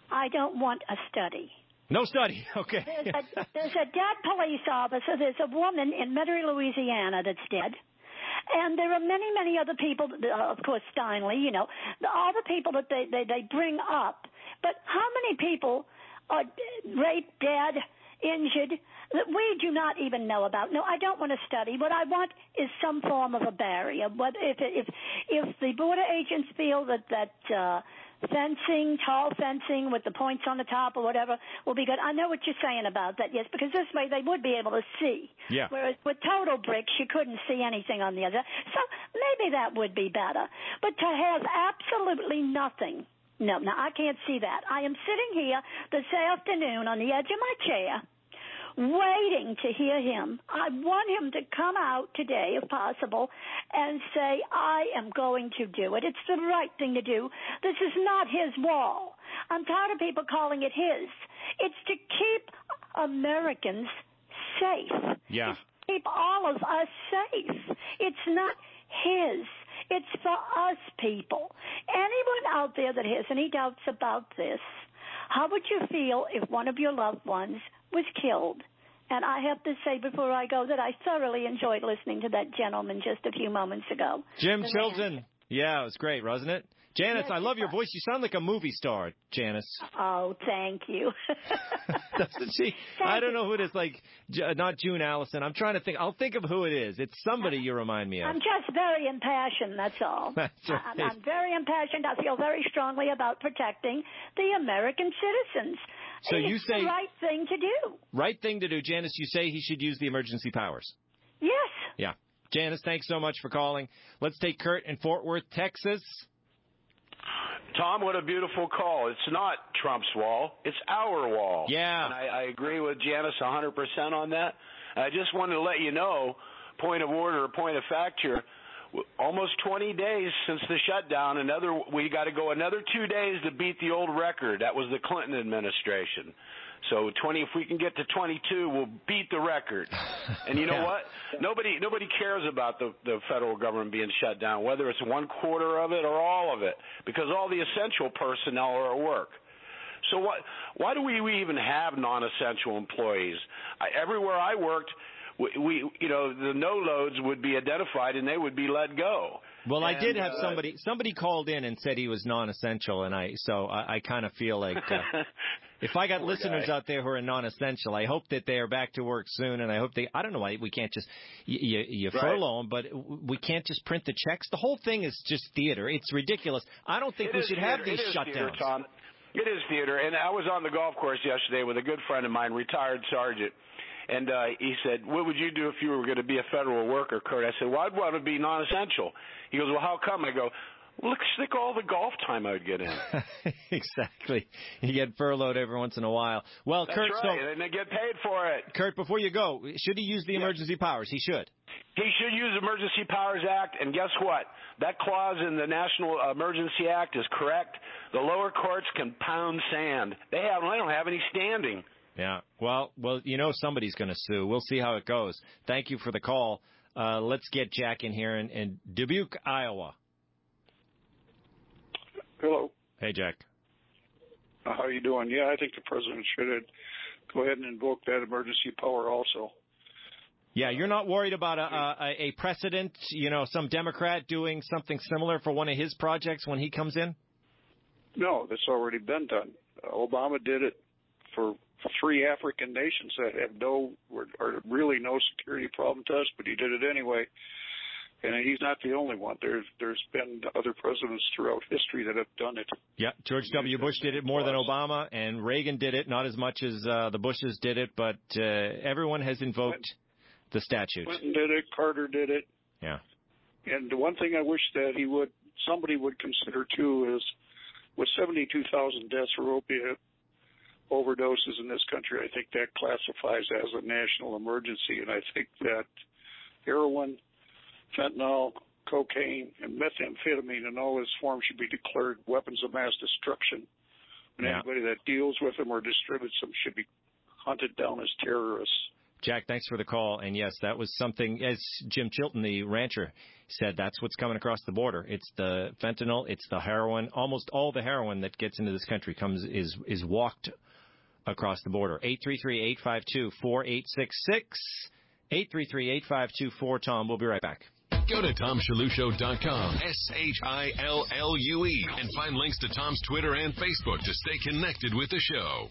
I don't want a study. No study. Okay. There's a, there's a dead police officer. There's a woman in Metairie, Louisiana that's dead. And there are many, many other people, uh, of course, Steinle, you know, all the people that they, they, they bring up. But how many people are raped, dead, injured, that we do not even know about? No, I don't want to study. What I want is some form of a barrier. What if if if the border agents feel that that uh, fencing, tall fencing with the points on the top or whatever will be good. I know what you're saying about that, yes, because this way they would be able to see. Yeah. Whereas with total bricks, you couldn't see anything on the other. So maybe that would be better. But to have absolutely nothing, no, no, I can't see that. I am sitting here this afternoon on the edge of my chair, waiting to hear him. I want him to come out today, if possible, and say, I am going to do it. It's the right thing to do. This is not his wall. I'm tired of people calling it his. It's to keep Americans safe. Yeah. It's to keep all of us safe. It's not his. It's for us people. Anyone out there that has any doubts about this, how would you feel if one of your loved ones was killed? And I have to say before I go that I thoroughly enjoyed listening to that gentleman just a few moments ago. Jim Chilton. Yeah, it was great, wasn't it? Janice, Yes, I love your voice. You sound like a movie star, Janice. Oh, thank you. Doesn't she? I don't know who it is. Like, J- not June Allison. I'm trying to think. I'll think of who it is. It's somebody you remind me of. I'm just very impassioned, that's all. That's right. I'm, I'm very impassioned. I feel very strongly about protecting the American citizens. So it's you say the right thing to do. Right thing to do, Janice. You say he should use the emergency powers. Yes. Yeah. Janice, thanks so much for calling. Let's take Kurt in Fort Worth, Texas. Tom, what a beautiful call. It's not Trump's wall. It's our wall. Yeah. And I, I agree with Janice one hundred percent on that. I just wanted to let you know, point of order, point of fact here, almost twenty days since the shutdown. Another, we got to go another two days to beat the old record. That was the Clinton administration. So twenty, if we can get to twenty-two, we'll beat the record. And you know Yeah. what? Nobody, nobody cares about the, the federal government being shut down, whether it's one quarter of it or all of it, because all the essential personnel are at work. So what? Why do we, we even have non-essential employees? I, everywhere I worked, we, we, you know, the no loads would be identified and they would be let go. Well, I And, did have uh, somebody. Somebody called in and said he was non-essential, and I. So I, I kind of feel like uh, if I got Poor listeners guy. out there who are non-essential, I hope that they are back to work soon, and I hope they. I don't know why we can't just you, you, you Right. furlough them, but we can't just print the checks. The whole thing is just theater. It's ridiculous. I don't think It we is should theater. have these It is theater, shutdowns. Tom. It is theater. And I was on the golf course yesterday with a good friend of mine, retired sergeant. And uh, he said, what would you do if you were going to be a federal worker, Kurt? I said, well, I'd want to be non-essential. He goes, well, how come? I go, well, look, think all the golf time I would get in. Exactly. You get furloughed every once in a while. Well, That's Kurt, right, so and they get paid for it. Kurt, before you go, should he use the emergency powers? He should. He should use the Emergency Powers Act, and guess what? That clause in the National Emergency Act is correct. The lower courts can pound sand. They have, they don't have any standing. Yeah. Well, well, you know somebody's going to sue. We'll see how it goes. Thank you for the call. Uh, let's get Jack in here in, in Dubuque, Iowa. Hello. Hey, Jack. Uh, how you doing? Yeah, I think the president should go ahead and invoke that emergency power also. Yeah, you're not worried about a, a, a precedent, you know, some Democrat doing something similar for one of his projects when he comes in? No, that's already been done. Uh, Obama did it for three African nations that have no, or, or really no security problem to us, but he did it anyway. And he's not the only one. There's there's been other presidents throughout history that have done it. Yeah, George W. Bush did it more than Obama, and Reagan did it, not as much as uh, the Bushes did it, but uh, everyone has invoked the statute. Clinton did it. Carter did it. Yeah. And the one thing I wish that he would, somebody would consider too, is with seventy-two thousand deaths for opiate overdoses in this country, I think that classifies as a national emergency. And I think that heroin, fentanyl, cocaine, and methamphetamine in all its forms should be declared weapons of mass destruction. And Yeah. anybody that deals with them or distributes them should be hunted down as terrorists. Jack, thanks for the call. And, yes, that was something, as Jim Chilton, the rancher, said, that's what's coming across the border. It's the fentanyl. It's the heroin. Almost all the heroin that gets into this country comes is is walked across the border. eight three three, eight five two, four eight six six. eight three three, eight five two, four T O M. We'll be right back. Go to tom shillue show dot com, S H I L L U E, and find links to Tom's Twitter and Facebook to stay connected with the show.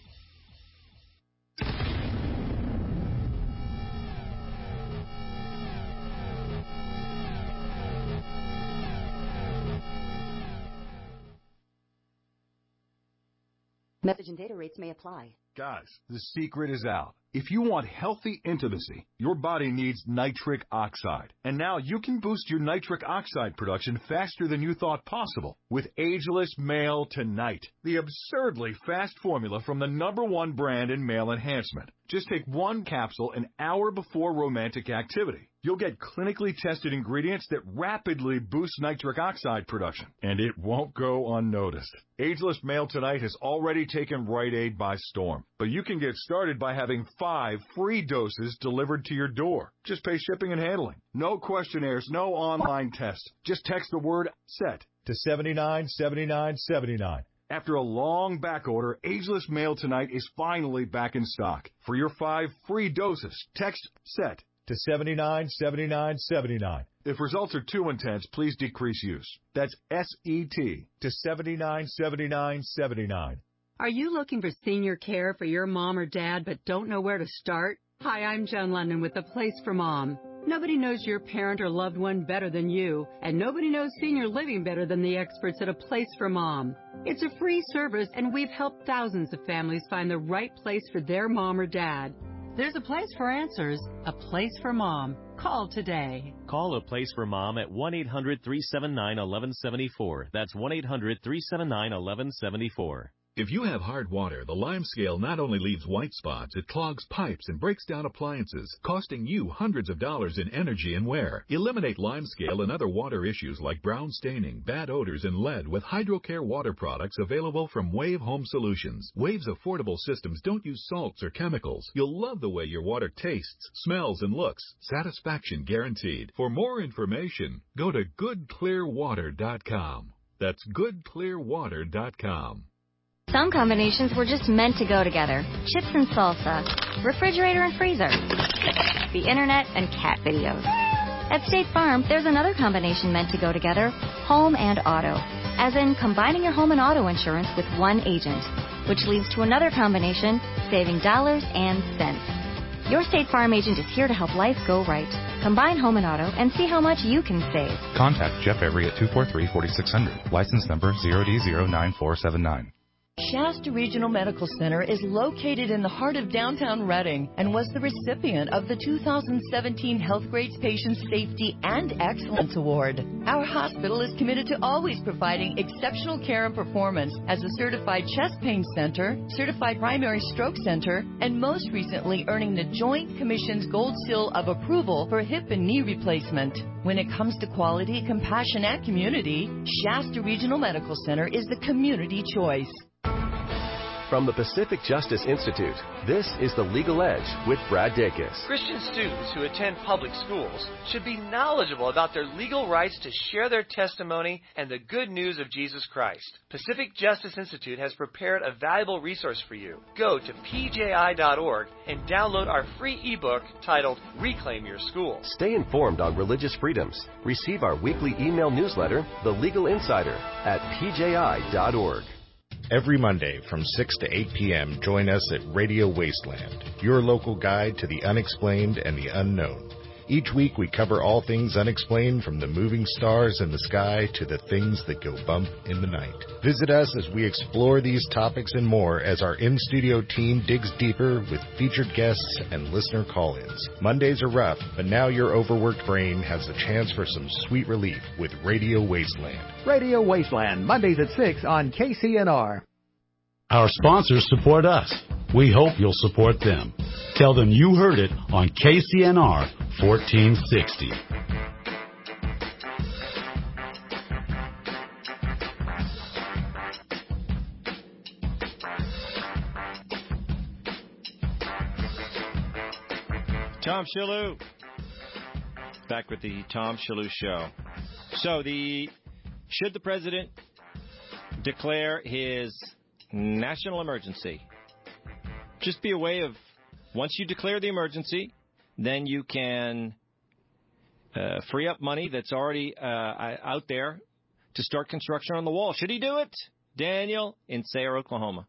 Message and data rates may apply. Guys, the secret is out. If you want healthy intimacy, your body needs nitric oxide. And now you can boost your nitric oxide production faster than you thought possible with Ageless Male Tonight, the absurdly fast formula from the number one brand in male enhancement. Just take one capsule an hour before romantic activity. You'll get clinically tested ingredients that rapidly boost nitric oxide production, and it won't go unnoticed. Ageless Male Tonight has already taken Rite Aid by storm, but you can get started by having five free doses delivered to your door. Just pay shipping and handling. No questionnaires, no online tests. Just text the word SET to seventy-nine seventy-nine seventy-nine. After a long back order, Ageless Male Tonight is finally back in stock. For your five free doses, text SET to seventy-nine seventy-nine seventy-nine. If results are too intense, please decrease use. That's S E T to seventy-nine seventy-nine seventy-nine. Are you looking for senior care for your mom or dad but don't know where to start? Hi, I'm Joan London with The Place for Mom. Nobody knows your parent or loved one better than you, and nobody knows senior living better than the experts at A Place for Mom. It's a free service, and we've helped thousands of families find the right place for their mom or dad. There's a place for answers, A Place for Mom. Call today. Call A Place for Mom at one eight hundred, three seven nine, one one seven four. That's one eight hundred, three seven nine, one one seven four. If you have hard water, the Lime Scale not only leaves white spots, it clogs pipes and breaks down appliances, costing you hundreds of dollars in energy and wear. Eliminate Lime Scale and other water issues like brown staining, bad odors, and lead with HydroCare water products available from Wave Home Solutions. Wave's affordable systems don't use salts or chemicals. You'll love the way your water tastes, smells, and looks. Satisfaction guaranteed. For more information, go to good clear water dot com. That's good clear water dot com. Some combinations were just meant to go together. Chips and salsa, refrigerator and freezer, the internet and cat videos. At State Farm, there's another combination meant to go together, home and auto. As in combining your home and auto insurance with one agent, which leads to another combination, saving dollars and cents. Your State Farm agent is here to help life go right. Combine home and auto and see how much you can save. Contact Jeff Avery at two four three, four six zero zero. License number zero D zero nine four seven nine. Shasta Regional Medical Center is located in the heart of downtown Reading and was the recipient of the two thousand seventeen Healthgrades Patient Safety and Excellence Award. Our hospital is committed to always providing exceptional care and performance as a certified chest pain center, certified primary stroke center, and most recently earning the Joint Commission's Gold Seal of Approval for hip and knee replacement. When it comes to quality, compassion, and community, Shasta Regional Medical Center is the community choice. From the Pacific Justice Institute, this is The Legal Edge with Brad Dacus. Christian students who attend public schools should be knowledgeable about their legal rights to share their testimony and the good news of Jesus Christ. Pacific Justice Institute has prepared a valuable resource for you. Go to P J I dot org and download our free ebook titled Reclaim Your School. Stay informed on religious freedoms. Receive our weekly email newsletter, The Legal Insider, at P J I dot org. Every Monday from six to eight p.m., join us at Radio Wasteland, your local guide to the unexplained and the unknown. Each week we cover all things unexplained, from the moving stars in the sky to the things that go bump in the night. Visit us as we explore these topics and more as our in-studio team digs deeper with featured guests and listener call-ins. Mondays are rough, but now your overworked brain has a chance for some sweet relief with Radio Wasteland. Radio Wasteland, Mondays at six on K C N R. Our sponsors support us. We hope you'll support them. Tell them you heard it on K C N R fourteen sixty. Tom Shalhoub. Back with the Tom Shalhoub Show. So, the should the president declare his national emergency? Just be a way of, once you declare the emergency, then you can uh, free up money that's already uh, out there to start construction on the wall. Should he do it? Daniel in Sayre, Oklahoma.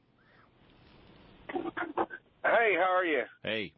Hey, how are you? Hey.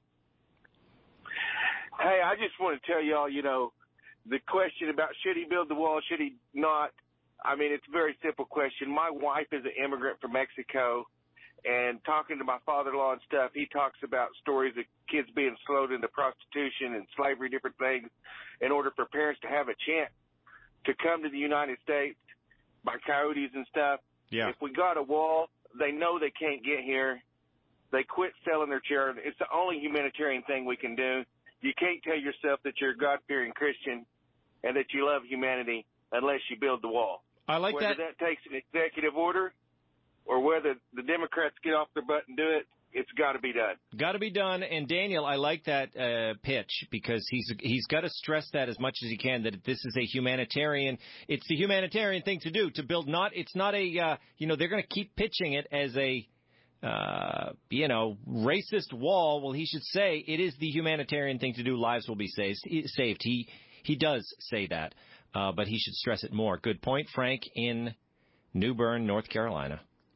Hey, I just want to tell y'all, you know, the question about should he build the wall, should he not? I mean, it's a very simple question. My wife is an immigrant from Mexico, and talking to my father-in-law and stuff, he talks about stories of kids being sold into prostitution and slavery, different things, in order for parents to have a chance to come to the United States by coyotes and stuff. Yeah. If we got a wall, they know they can't get here. They quit selling their children. It's the only humanitarian thing we can do. You can't tell yourself that you're a God-fearing Christian and that you love humanity unless you build the wall. I like whether that. Whether that takes an executive order or whether the Democrats get off their butt and do it, it's got to be done. Got to be done. And Daniel, I like that uh, pitch because he's he's got to stress that as much as he can, that this is a humanitarian. It's the humanitarian thing to do to build. Not it's not a uh, you know they're going to keep pitching it as a uh, you know racist wall. Well, he should say it is the humanitarian thing to do. Lives will be saved. Saved. He he does say that, uh, but he should stress it more. Good point, Frank in New Bern, North Carolina.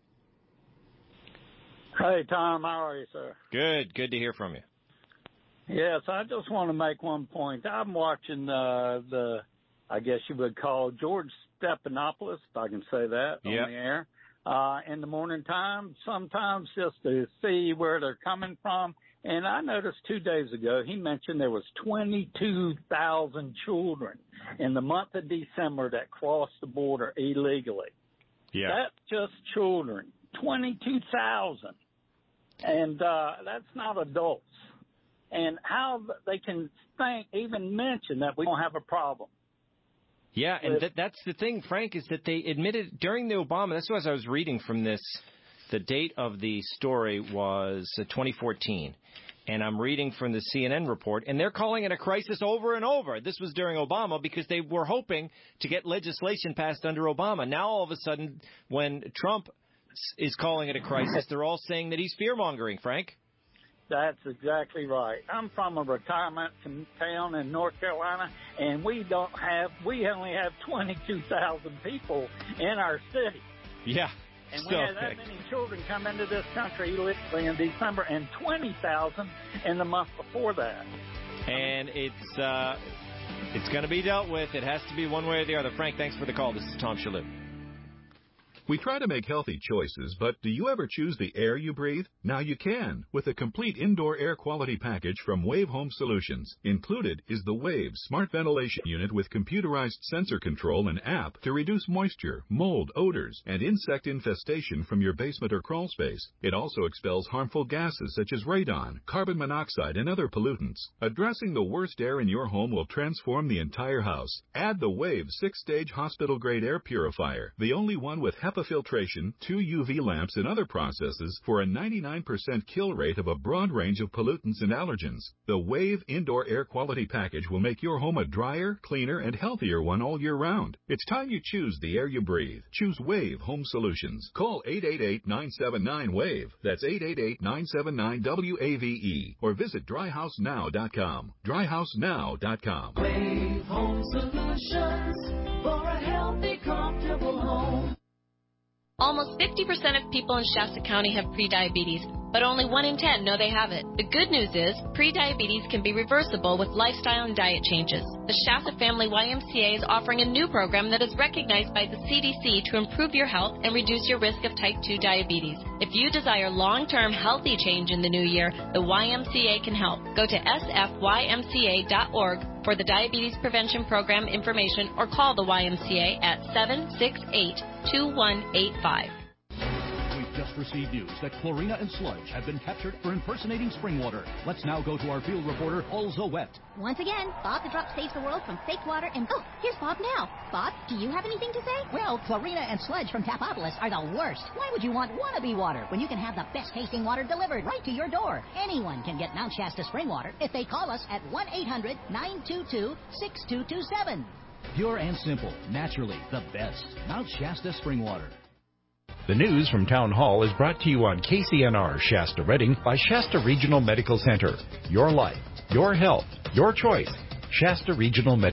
Hey, Tom, how are you, sir? Good. Good to hear from you. Yes, I just want to make one point. I'm watching uh, the, I guess you would call George Stephanopoulos, if I can say that, yep. on the air, uh, in the morning time, sometimes just to see where they're coming from. And I noticed two days ago he mentioned there was twenty-two thousand children in the month of December that crossed the border illegally. Yeah. That's just children, twenty-two thousand. And uh, that's not adults. And how they can think, even mention that we don't have a problem. Yeah, and th- that's the thing, Frank, is that they admitted during the Obama, that's what I was reading from this, the date of the story was uh, twenty fourteen. And I'm reading from the C N N report, and they're calling it a crisis over and over. This was during Obama because they were hoping to get legislation passed under Obama. Now, all of a sudden, when Trump is calling it a crisis, they're all saying that he's fear-mongering, Frank. That's exactly right. I'm from a retirement town in North Carolina, and we don't have, we only have twenty-two thousand people in our city. Yeah. And we so, had that many children come into this country literally in December, and twenty thousand in the month before that. And it's uh, it's going to be dealt with. It has to be one way or the other. Frank, thanks for the call. This is Tom Shalhoub. We try to make healthy choices, but do you ever choose the air you breathe? Now you can with a complete indoor air quality package from Wave Home Solutions. Included is the Wave Smart Ventilation Unit with computerized sensor control and app to reduce moisture, mold, odors, and insect infestation from your basement or crawl space. It also expels harmful gases such as radon, carbon monoxide, and other pollutants. Addressing the worst air in your home will transform the entire house. Add the Wave six-stage hospital-grade air purifier, the only one with HEPA filtration, two U V lamps, and other processes for a ninety-nine percent kill rate of a broad range of pollutants and allergens. The Wave Indoor Air Quality Package will make your home a drier, cleaner, and healthier one all year round. It's time you choose the air you breathe. Choose Wave Home Solutions. Call eight eight eight, nine seven nine, WAVE. That's eight eight eight, nine seven nine, W A V E. Or visit dry house now dot com. dry house now dot com. Wave Home Solutions for a healthy, comfortable home. Almost fifty percent of people in Shasta County have prediabetes, but only one in ten know they have it. The good news is prediabetes can be reversible with lifestyle and diet changes. The Shasta Family Y M C A is offering a new program that is recognized by the C D C to improve your health and reduce your risk of type two diabetes. If you desire long-term healthy change in the new year, the Y M C A can help. Go to S F Y M C A dot org for the Diabetes Prevention Program information or call the Y M C A at seven six eight, two one eight five. We've just received news that chlorina and sludge have been captured for impersonating spring water. Let's now go to our field reporter, Olza Wet. Once again, Bob the Drop saves the world from fake water and... Oh, here's Bob now. Bob, do you have anything to say? Well, chlorina and sludge from Tapopolis are the worst. Why would you want wannabe water when you can have the best tasting water delivered right to your door? Anyone can get Mount Shasta spring water if they call us at one eight hundred nine two two six two two seven. Pure and simple, naturally the best. Mount Shasta spring water. The news from Town Hall is brought to you on K C N R Shasta Redding by Shasta Regional Medical Center. Your life, your health, your choice. Shasta Regional Medical